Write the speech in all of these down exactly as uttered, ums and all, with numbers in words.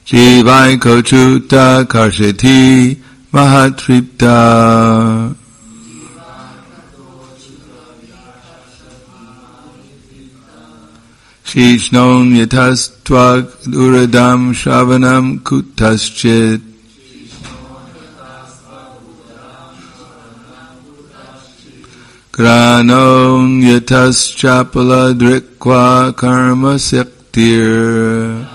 Jivai kochuta karsheti mahatripta. Shishnon yatastvag uradam shravanam kutaschit. Granon yataschapala drikva karma siktir.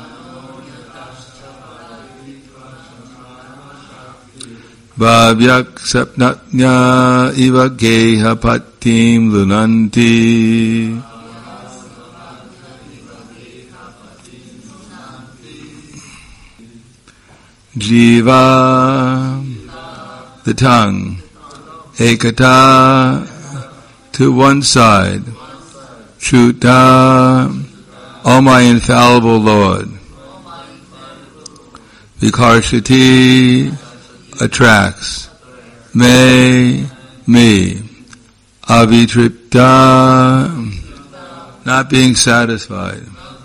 Bhavyak sapnatnya iva geha patim lunanti. Jiva, the tongue, ekata, to one side, Chuta, O my infallible Lord, Vikarshati, attracts, me, me, Avitripta, not being satisfied,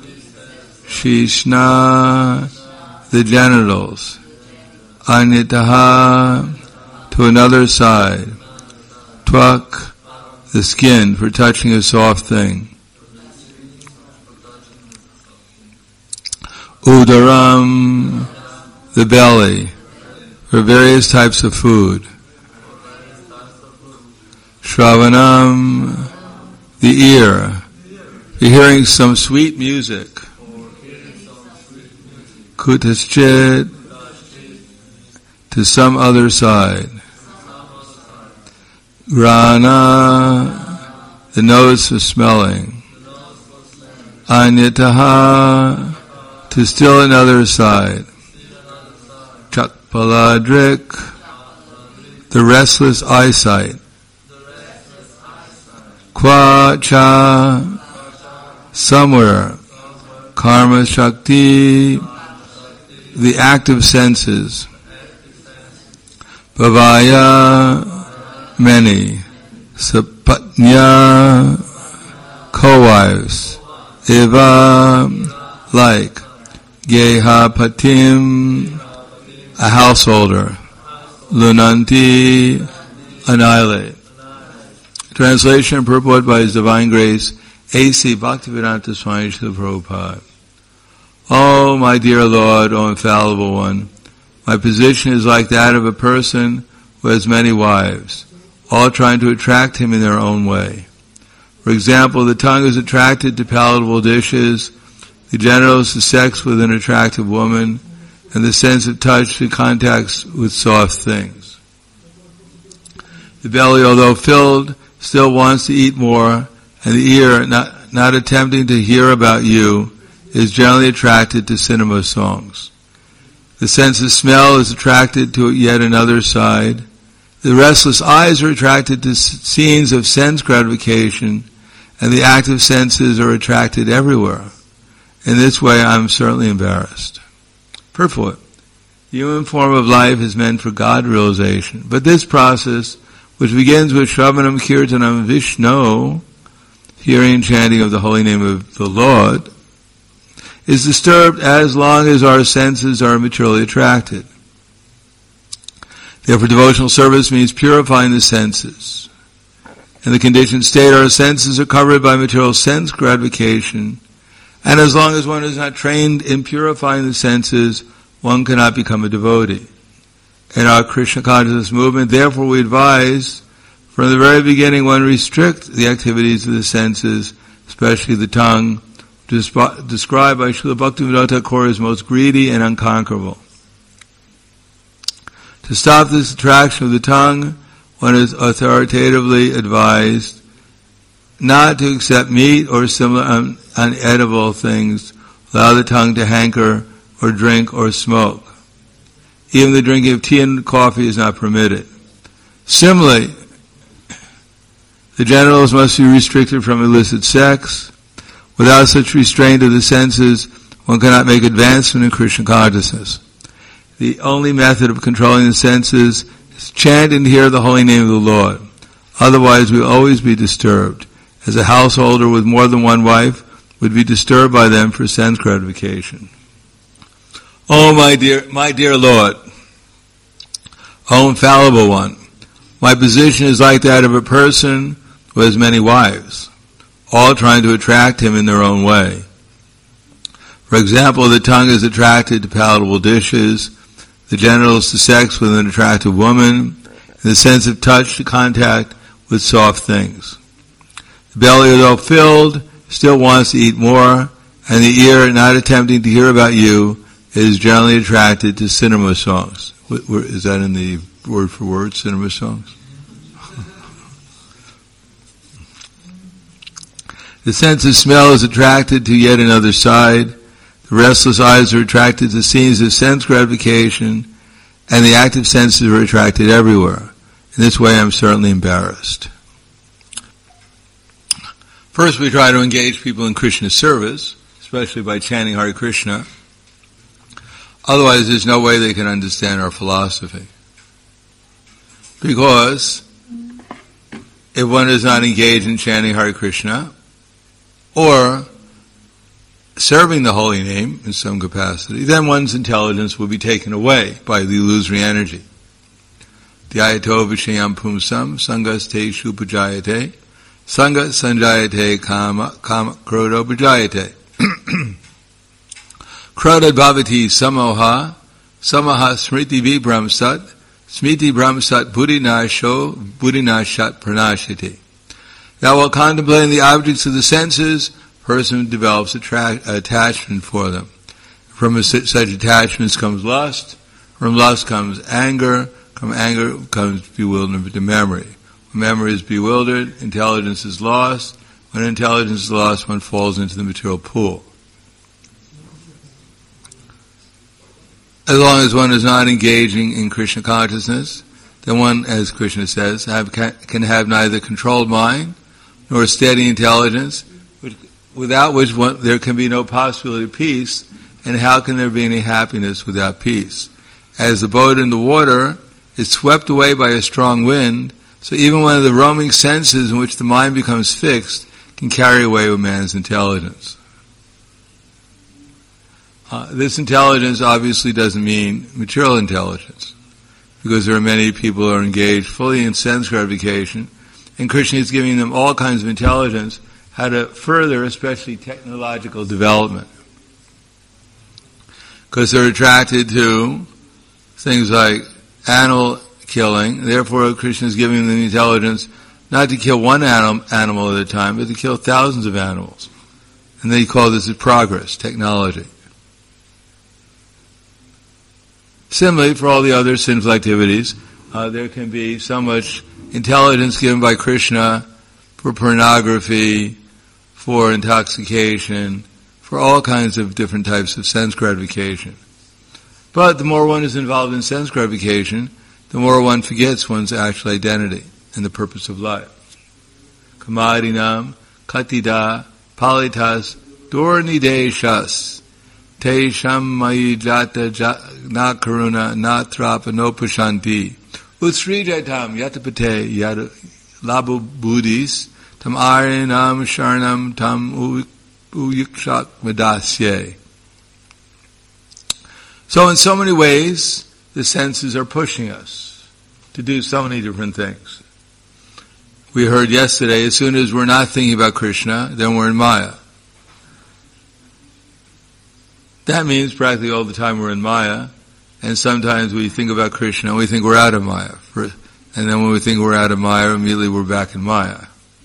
Shishna, the genitals, Anyataha, to another side, Twak, the skin for touching a soft thing, Udaram, the belly, for various types of food, Shravanam, the ear, for hearing some sweet music, Kutaschit, to some other side, Grana, the nose for smelling, Anyataha, to still another side, Chakpaladrik, the restless eyesight, Kwa-cha, somewhere, Karma Shakti, the active senses, Bhavaya, many, Sapatnya, co-wives, Eva, like, Geha Patim, a householder, Lunanti, annihilate. Translation and purport by His Divine Grace, A C Bhaktivedanta Swami Srila Prabhupada. Oh, my dear Lord, O infallible one, my position is like that of a person who has many wives, all trying to attract him in their own way. For example, the tongue is attracted to palatable dishes, the genitals to sex with an attractive woman, and the sense of touch to contacts with soft things. The belly, although filled, still wants to eat more, and the ear, not, not attempting to hear about you, is generally attracted to cinema songs. The sense of smell is attracted to yet another side. The restless eyes are attracted to scenes of sense gratification, and the active senses are attracted everywhere. In this way, I am certainly embarrassed. Purport. The human form of life is meant for God realization, but this process, which begins with Shravanam Kirtanam Vishnu, hearing and chanting of the holy name of the Lord, is disturbed as long as our senses are materially attracted. Therefore, devotional service means purifying the senses. In the conditioned state, our senses are covered by material sense gratification, and as long as one is not trained in purifying the senses, one cannot become a devotee. In our Krishna consciousness movement, therefore, we advise from the very beginning one restrict the activities of the senses, especially the tongue, described by Srila Bhaktivinoda Thakur as most greedy and unconquerable. To stop this attraction of the tongue, one is authoritatively advised not to accept meat or similar un- unedible things, allow the tongue to hanker or drink or smoke. Even the drinking of tea and coffee is not permitted. Similarly, the genitals must be restricted from illicit sex. Without such restraint of the senses, one cannot make advancement in Krishna consciousness. The only method of controlling the senses is chant and hear the holy name of the Lord. Otherwise, we will always be disturbed, as a householder with more than one wife would be disturbed by them for sense gratification. Oh, my dear, my dear Lord, O infallible one, my position is like that of a person who has many wives, all trying to attract him in their own way. For example, the tongue is attracted to palatable dishes, the genitals to sex with an attractive woman, and the sense of touch to contact with soft things. The belly, although filled, still wants to eat more, and the ear, not attempting to hear about you, is generally attracted to cinema songs. Is that in the word for word, cinema songs? The sense of smell is attracted to yet another side. The restless eyes are attracted to scenes of sense gratification, and the active senses are attracted everywhere. In this way, I'm certainly embarrassed. First, we try to engage people in Krishna service, especially by chanting Hare Krishna. Otherwise, there's no way they can understand our philosophy. Because if one is not engaged in chanting Hare Krishna, or serving the holy name in some capacity, then one's intelligence will be taken away by the illusory energy. Dhyato vishayam pumsam sangas te shupajayate sanga sanjayate kama kama krodo bajayate kroda bhavati samoha samaha smriti vibram sat smriti bram sat buddhinasho buddhinashat pranashati. Now, while contemplating the objects of the senses, person develops attract, attachment for them. From a, such attachments comes lust. From lust comes anger. From anger comes bewilderment to memory. When memory is bewildered, intelligence is lost. When intelligence is lost, one falls into the material pool. As long as one is not engaging in Krishna consciousness, then one, as Krishna says, have, can have neither controlled mind nor steady intelligence, without which one, there can be no possibility of peace, and how can there be any happiness without peace? As the boat in the water is swept away by a strong wind, so even one of the roaming senses in which the mind becomes fixed can carry away with man's intelligence. Uh, this intelligence obviously doesn't mean material intelligence, because there are many people who are engaged fully in sense gratification, and Krishna is giving them all kinds of intelligence how to further, especially technological development. Because they're attracted to things like animal killing. Therefore, Krishna is giving them intelligence not to kill one anim- animal at a time, but to kill thousands of animals. And they call this progress, technology. Similarly, for all the other sinful activities, uh, there can be so much intelligence given by Krishna for pornography, for intoxication, for all kinds of different types of sense gratification. But the more one is involved in sense gratification, the more one forgets one's actual identity and the purpose of life. Kamadinam, katida, palitas, dornideshas, te shammayi jata na karuna na trapa no pashanti, utsrijatam yatapate yad labu buddhis, tam arinam sharnam tam uyikshak madasye. So in so many ways, the senses are pushing us to do so many different things. We heard yesterday, as soon as we're not thinking about Krishna, then we're in Maya. That means practically all the time we're in Maya, and sometimes we think about Krishna and we think we're out of Maya. And then when we think we're out of Maya, immediately we're back in Maya.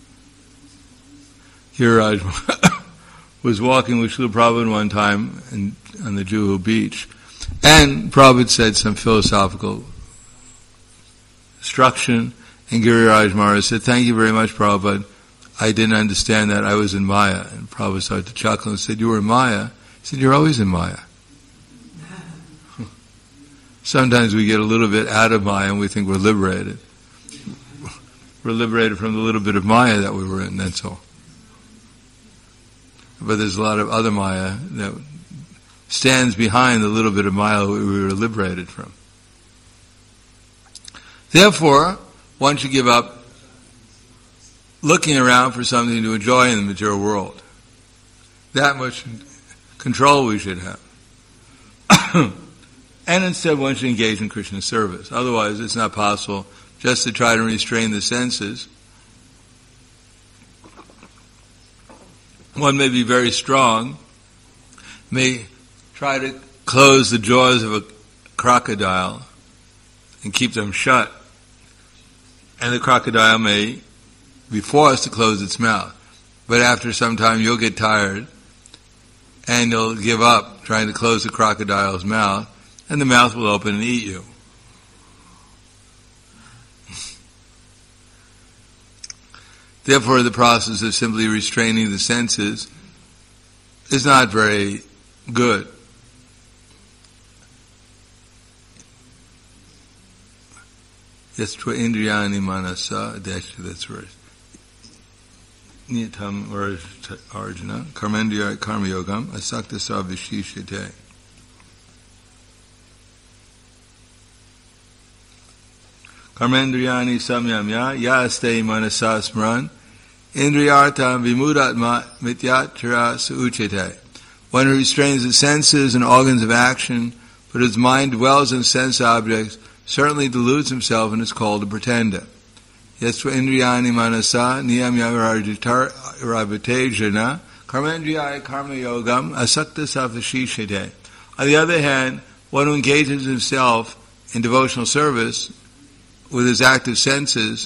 Giriraj was walking with Srila Prabhupada one time in, on the Juhu beach, and Prabhupada said some philosophical instruction, and Giriraj Maharaj said, "Thank you very much, Prabhupada. I didn't understand that. I was in Maya." And Prabhupada started to chuckle and said, "You were in Maya?" He said, "You're always in Maya." Sometimes we get a little bit out of Maya and we think we're liberated. We're liberated from the little bit of Maya that we were in, that's all. But there's a lot of other Maya that stands behind the little bit of Maya we were liberated from. Therefore, one should give up looking around for something to enjoy in the material world. That much control we should have. And instead one should engage in Krishna service. Otherwise it's not possible just to try to restrain the senses. One may be very strong, may try to close the jaws of a crocodile and keep them shut. And the crocodile may be forced to close its mouth. But after some time you'll get tired and you'll give up trying to close the crocodile's mouth, and the mouth will open and eat you. Therefore, the process of simply restraining the senses is not very good. Yastva indriyani manasa, that's right. Niyatam Arjuna, karmendriya karma yogam, asakta sa vishishite. Karmendriyani samyamya, yaste manasa smran, indriyartam vimudatma mityatra suuchite. One who restrains the senses and organs of action, but his mind dwells in sense objects, certainly deludes himself and is called a pretender. Yasva indriyani manasa niyamya ravatejana karmendriyaya karma yogam asakta savashishite. On the other hand, one who engages himself in devotional service with his active senses,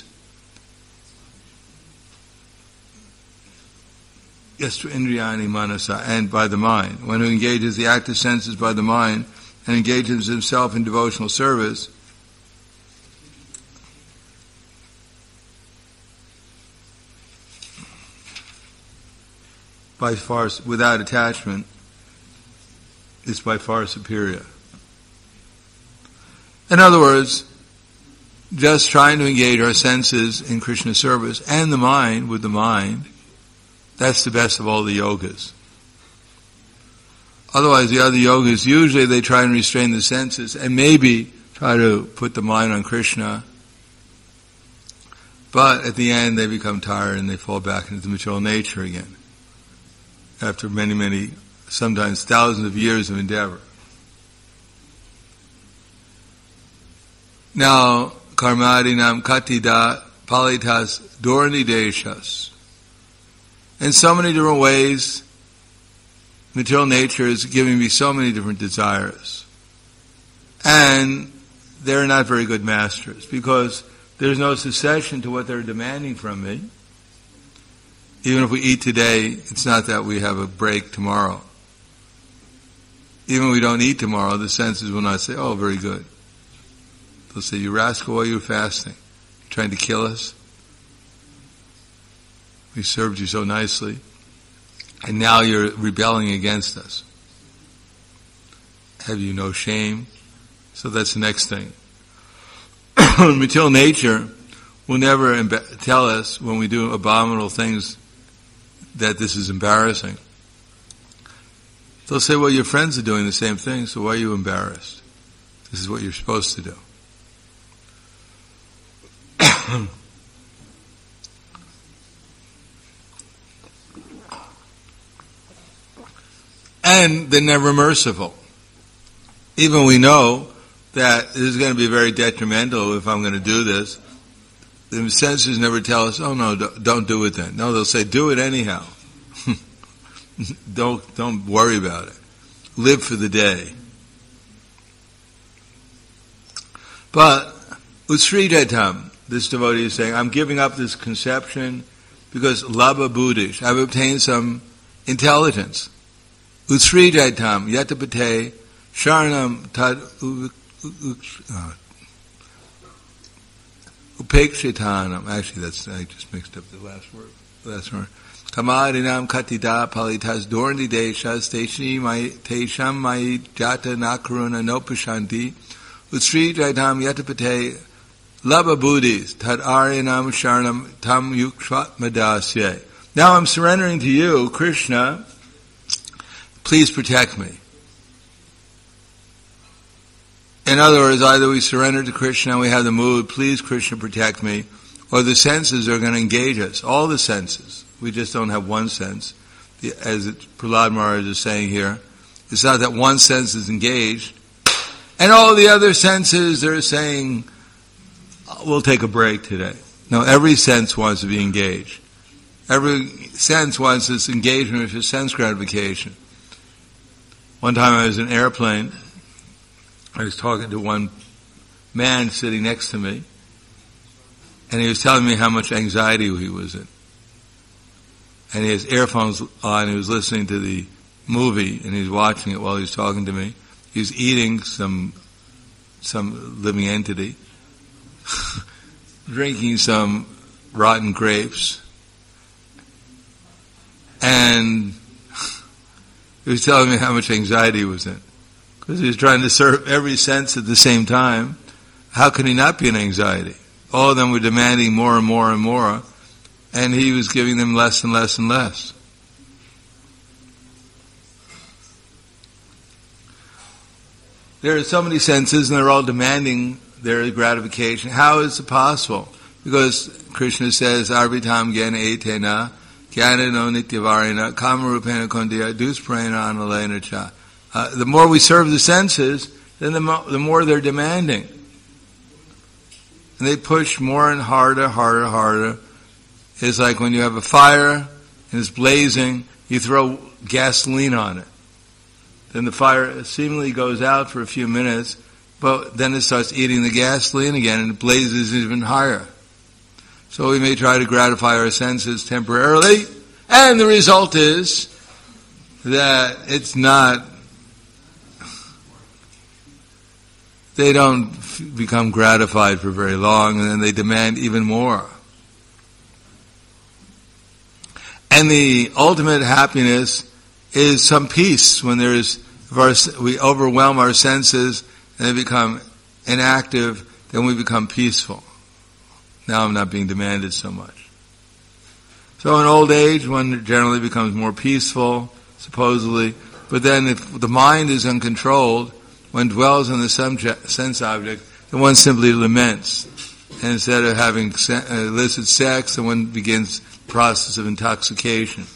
yasva indriyani manasa, and by the mind, one who engages the active senses by the mind and engages himself in devotional service, by far, without attachment, is by far superior. In other words, just trying to engage our senses in Krishna service and the mind with the mind, that's the best of all the yogas. Otherwise, the other yogas, usually they try and restrain the senses and maybe try to put the mind on Krishna, but at the end they become tired and they fall back into the material nature again, after many, many, sometimes thousands of years of endeavor. Now, karmadinam katida palitas dorni deshas. In so many different ways, material nature is giving me so many different desires. And they're not very good masters, because there's no cessation to what they're demanding from me. Even if we eat today, it's not that we have a break tomorrow. Even if we don't eat tomorrow, the senses will not say, oh, very good. They'll say, you rascal, why are you fasting? You're trying to kill us? We served you so nicely, and now you're rebelling against us. Have you no shame? So that's the next thing. Material nature will never emba- tell us when we do abominable things that this is embarrassing. They'll say, well, your friends are doing the same thing, so why are you embarrassed? This is what you're supposed to do. And they're never merciful. Even we know that this is going to be very detrimental if I'm going to do this. The senses never tell us, oh no, don't do it then. No, they'll say, do it anyhow. don't, don't worry about it. Live for the day. But, Usrijatam, this devotee is saying, I'm giving up this conception because labha buddhish, I've obtained some intelligence. Usrijatam, yatapate, sharanam tad upekshitanam. Actually, that's, I just mixed up the last word. Last word. Kamarinam katida palitas dorni deshas tesham mai jata nakaruna nopashanti Usrijatam yatapate labha buddhis tad aryanam sharanam tam yukshvat madasye. Now I'm surrendering to you, Krishna. Please protect me. In other words, either we surrender to Krishna and we have the mood, please Krishna protect me, or the senses are going to engage us. All the senses. We just don't have one sense. The, as it, Prahlad Maharaj is saying here, It's not that one sense is engaged, and all the other senses are saying, we'll take a break today. No, every sense wants to be engaged. Every sense wants this engagement with sense gratification. One time I was in an airplane. I was talking to one man sitting next to me, and he was telling me how much anxiety he was in. And he has earphones on, he was listening to the movie, and he was watching it while he was talking to me. He was eating some, some living entity, drinking some rotten grapes, and he was telling me how much anxiety he was in. Because he was trying to serve every sense at the same time. How can he not be in anxiety? All of them were demanding more and more and more, and he was giving them less and less and less. There are so many senses, and they're all demanding their gratification. How is it possible? Because Krishna says, Arvitam Gyana Etena, Gyana no Nityavarena, Kamarupena Kondiya, Dusprena Analena Cha. Uh, the more we serve the senses, then the, mo- the more they're demanding. And they push more and harder, harder, harder. It's like when you have a fire and it's blazing, you throw gasoline on it. Then the fire seemingly goes out for a few minutes, but then it starts eating the gasoline again and it blazes even higher. So we may try to gratify our senses temporarily, and the result is that it's not, they don't f- become gratified for very long, and then they demand even more. And the ultimate happiness is some peace when there is, if our, we overwhelm our senses and they become inactive, then we become peaceful. Now I'm not being demanded so much. So in old age, one generally becomes more peaceful, supposedly, but then if the mind is uncontrolled, one dwells on the subject, sense object, then one simply laments. And instead of having se- uh, illicit sex, then one begins the process of intoxication.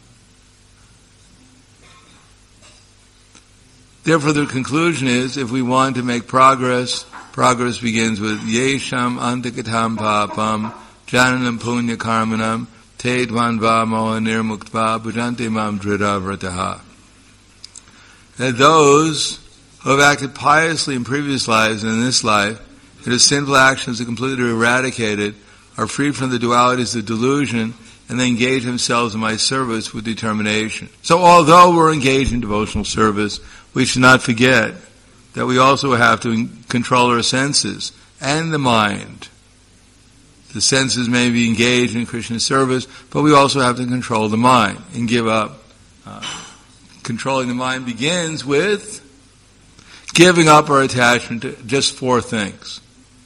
Therefore, the conclusion is, if we want to make progress, progress begins with Yesham Antikatam Papam Jananam Punya Karmanam Te Dvanva Moha Nirmuktva Bhujante Mam Drida Vrataha. That those who have acted piously in previous lives and in this life, that his sinful actions are completely eradicated, are freed from the dualities of delusion, and they engage themselves in my service with determination. So although we're engaged in devotional service, we should not forget that we also have to control our senses and the mind. The senses may be engaged in Krishna's service, but we also have to control the mind and give up. Uh, controlling the mind begins with giving up our attachment to just four things.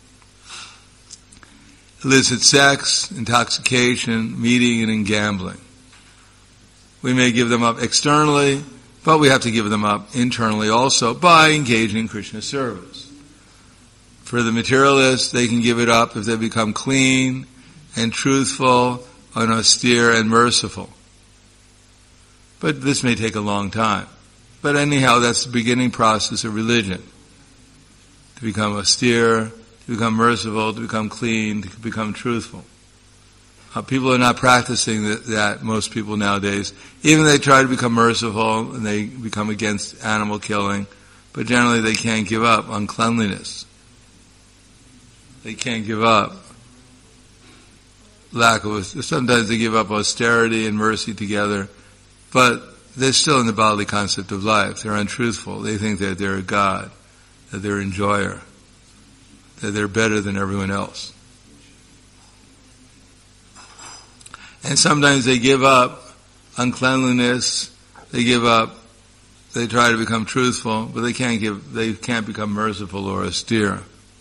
Illicit sex, intoxication, meeting, and gambling. We may give them up externally, but we have to give them up internally also by engaging in Krishna's service. For the materialists, they can give it up if they become clean and truthful and austere and merciful. But this may take a long time. But anyhow, that's the beginning process of religion. To become austere, to become merciful, to become clean, to become truthful. Uh, people are not practicing that, that, most people nowadays. Even they try to become merciful and they become against animal killing, but generally they can't give up uncleanliness. They can't give up lack of, sometimes they give up austerity and mercy together, but they're still in the bodily concept of life. They're untruthful. They think that they're a God, that they're an enjoyer, that they're better than everyone else. And sometimes they give up uncleanliness, they give up, they try to become truthful, but they can't give, they can't become merciful or austere.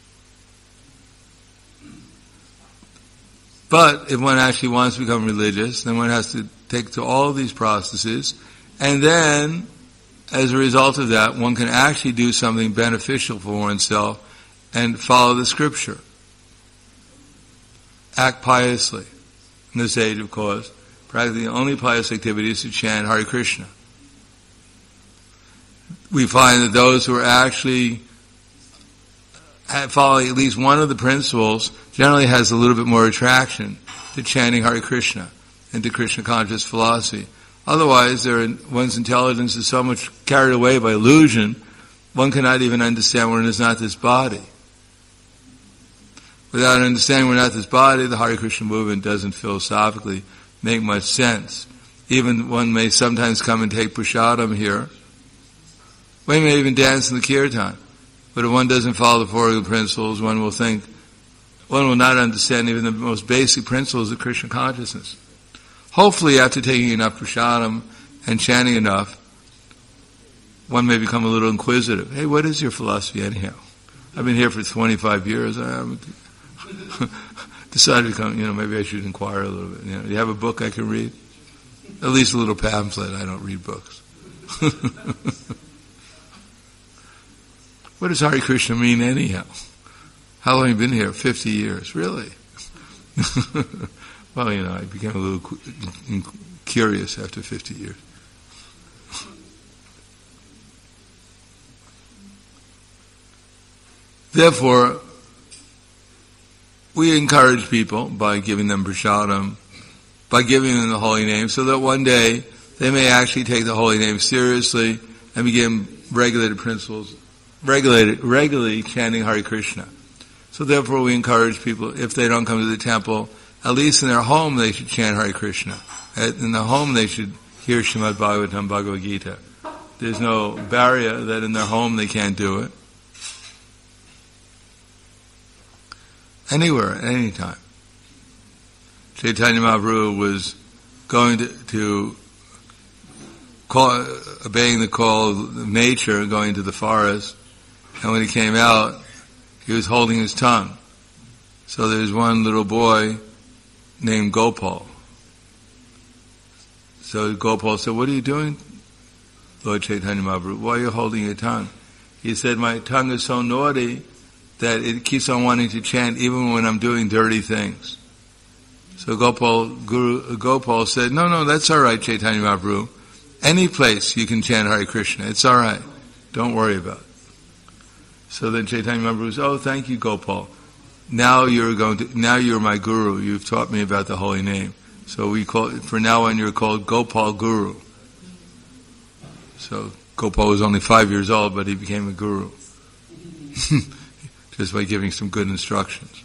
But if one actually wants to become religious, then one has to take to all these processes, and then, as a result of that, one can actually do something beneficial for oneself and follow the scripture. Act piously. In this age, of course, practically the only pious activity is to chant Hare Krishna. we find that those who are actually following at least one of the principles generally has a little bit more attraction to chanting Hare Krishna and to Krishna conscious philosophy. Otherwise, there, one's intelligence is so much carried away by illusion, one cannot even understand one is not this body. Without understanding we're not this body, the Hare Krishna movement doesn't philosophically make much sense. Even one may sometimes come and take prasadam here. One may even dance in the kirtan. But if one doesn't follow the Four Noble Principles, one will think, one will not understand even the most basic principles of Krishna consciousness. Hopefully, after taking enough prasadam and chanting enough, one may become a little inquisitive. Hey, what is your philosophy anyhow? I've been here for twenty-five years. I decided to come, you know, maybe I should inquire a little bit. You know, do you have a book I can read? At least a little pamphlet. I don't read books. What does Hare Krishna mean anyhow? How long have you been here? Fifty years. Really? Well, you know, I became a little curious after fifty years. Therefore, we encourage people by giving them prasadam, by giving them the holy name, so that one day they may actually take the holy name seriously and begin regulated principles, regulated, regularly chanting Hare Krishna. So therefore we encourage people, if they don't come to the temple, at least in their home they should chant Hare Krishna. In the home they should hear Srimad Bhagavatam, Bhagavad Gita. There's no barrier that in their home they can't do it. Anywhere, at any time. Chaitanya Mahaprabhu was going to, to call, obeying the call of nature, going to the forest, and when he came out, he was holding his tongue. So there's one little boy named Gopal. So Gopal said, "What are you doing, Lord Chaitanya Mahaprabhu? Why are you holding your tongue?" He said, "My tongue is so naughty that it keeps on wanting to chant even when I'm doing dirty things." So Gopal, Guru, Gopal said, no, no, that's all right, Chaitanya Mahaprabhu. Any place you can chant Hare Krishna. It's all right. Don't worry about it. So then Chaitanya Mahaprabhu said, "Oh, thank you, Gopal. Now you're going to, now you're my guru. You've taught me about the holy name. So we call, for now on you're called Gopal Guru." So Gopal was only five years old, but he became a guru. Just by giving some good instructions.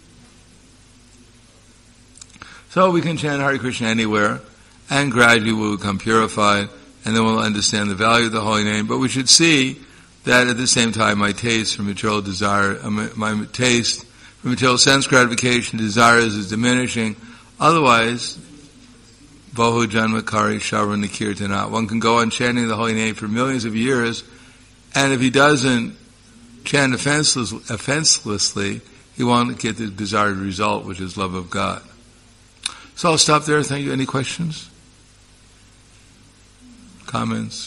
So we can chant Hare Krishna anywhere, and gradually we'll become purified, and then we'll understand the value of the holy name. But we should see that at the same time my taste for material desire, my taste for material sense gratification, desires is diminishing. Otherwise, Bahu Janmakari Shravana Kirtana. One can go on chanting the holy name for millions of years, and if he doesn't chant offenseless, offenselessly, he won't get the desired result, which is love of God. So I'll stop there. Thank you. Any questions? Comments?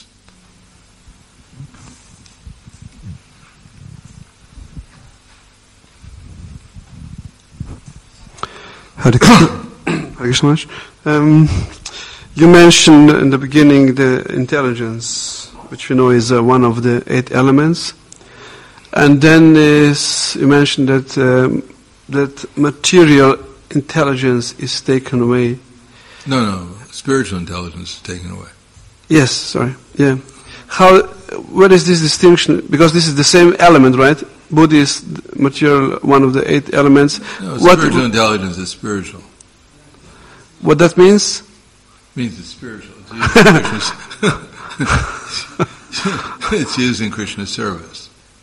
Hare Krishna. Um, you mentioned in the beginning the intelligence, which we know is uh, one of the eight elements. And then is, you mentioned that um, that material intelligence is taken away. No, no, spiritual intelligence is taken away. Yes, sorry, yeah. How? What is this distinction? Because this is the same element, right? Buddhi is material, one of the eight elements. No, what, spiritual intelligence is spiritual. What that means? It means it's spiritual. It's used in Krishna's, it's used in Krishna's service.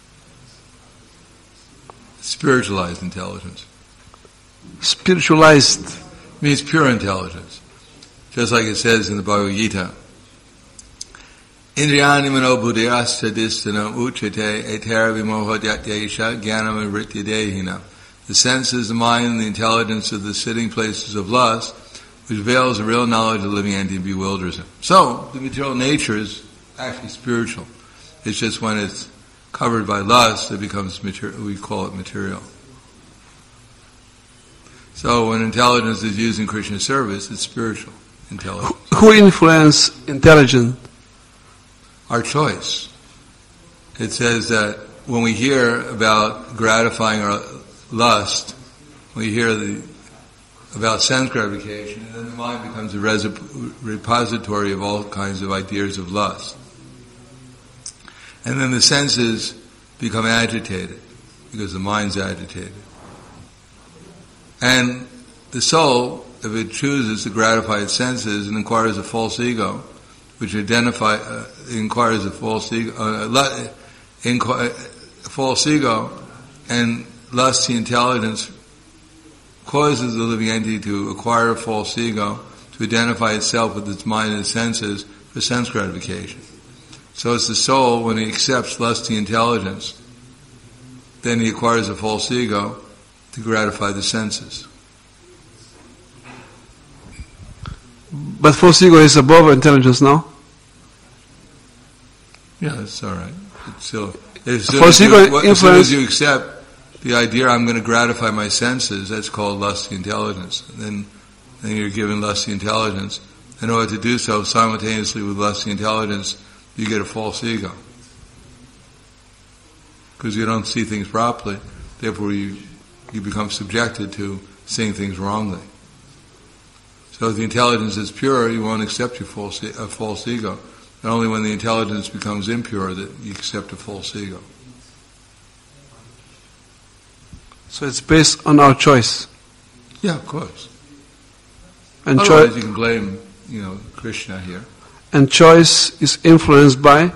Spiritualized intelligence. Spiritualized means pure intelligence. Just like it says in the Bhagavad Gita. Indriyani mano buddhiyasya disthana uchate etera vimohadyatyaisha jnanam vrityadehina. The senses, the mind, and the intelligence of the sitting places of lust, which veils the real knowledge of the living entity and bewilders him. So, the material nature is actually spiritual. It's just when it's covered by lust, it becomes material. We call it material. So when intelligence is used in Krishna's service, it's spiritual intelligence. Who influence intelligence? Our choice. it says that when we hear about gratifying our lust, we hear the, about sense gratification, and then the mind becomes a res- repository of all kinds of ideas of lust. And then the senses become agitated, because the mind's agitated. And the soul, if it chooses to gratify its senses and inquires a false ego, which identify, uh, inquires a false ego, uh, le- inqu- false ego, and lusty intelligence causes the living entity to acquire a false ego, to identify itself with its mind and its senses for sense gratification. So it's the soul, when he accepts lusty intelligence, then he acquires a false ego to gratify the senses. But false ego is above intelligence now? Yeah, that's all right. It's still, as soon false as ego you, what, as soon influence... as you accept the idea, I'm going to gratify my senses, that's called lusty intelligence. And then, then you're given lusty intelligence. In order to do so, simultaneously with lusty intelligence, you get a false ego. Because you don't see things properly, therefore you, you become subjected to seeing things wrongly. So if the intelligence is pure, you won't accept your false, a false ego. And only when the intelligence becomes impure that you accept a false ego. So it's based on our choice. Yeah, of course. And Otherwise choi- you can blame, you know, Krishna here. And choice is influenced by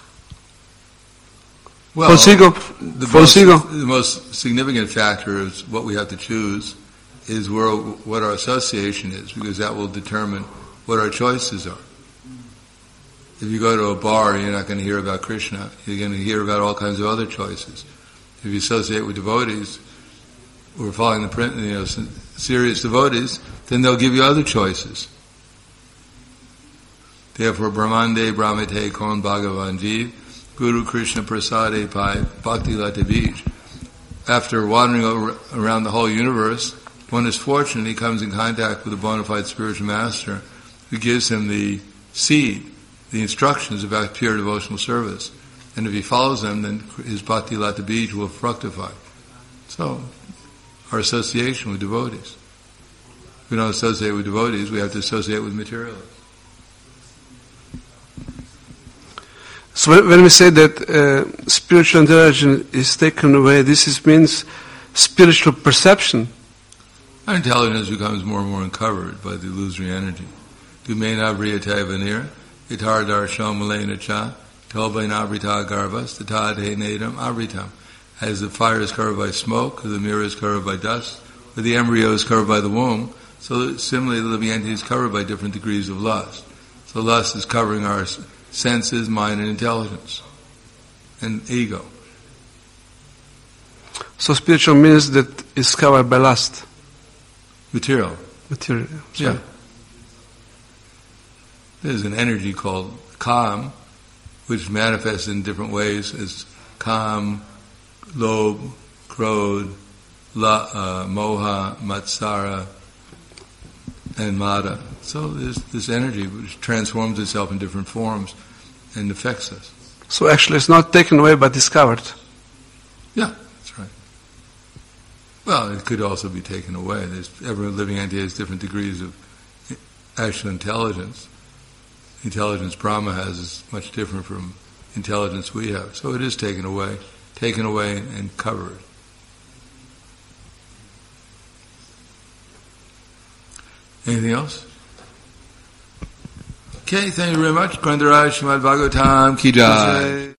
Well, false ego. the False most, ego. the most significant factor is what we have to choose is where, what our association is, because that will determine what our choices are. If you go to a bar, you're not going to hear about Krishna. You're going to hear about all kinds of other choices. If you associate with devotees who are following the print, you know, serious devotees, then they'll give you other choices. Therefore, Brahmande Brahmate Kon Bhagavan Jeev, Guru Krishna Prasade Pai Bhakti Lata Bij. After wandering over, around the whole universe, one is fortunate he comes in contact with a bona fide spiritual master who gives him the seed, the instructions about pure devotional service. And if he follows them, then his Bhakti Lata Bij will fructify. So, our association with devotees. If we don't associate with devotees, we have to associate with materialists. So when when we say that uh, spiritual intelligence is taken away, this is, means spiritual perception. Our intelligence becomes more and more uncovered by the illusory energy. Dumena vriyate vanir, itar darsham malena cha, tolbaina avrita garvas, tatade nedam avritam. As the fire is covered by smoke, or the mirror is covered by dust, or the embryo is covered by the womb, so similarly the living entity is covered by different degrees of lust. So lust is covering our senses, mind, and intelligence, and ego. So spiritual means that is covered by lust. Material. Material. Yeah. There's an energy called Kam, which manifests in different ways as Kam, Lobh, Krodh, La, uh, Moha, Matsara, and Mada. So there's this energy which transforms itself in different forms and affects us. So actually it's not taken away but discovered. Yeah, that's right. Well, it could also be taken away. There's, every living entity has different degrees of actual intelligence. The intelligence Brahma has is much different from intelligence we have. So it is taken away, taken away and covered. Anything else? Okay, thank you very much. Grandaraj Srimad Bhagavatam Ki Jai.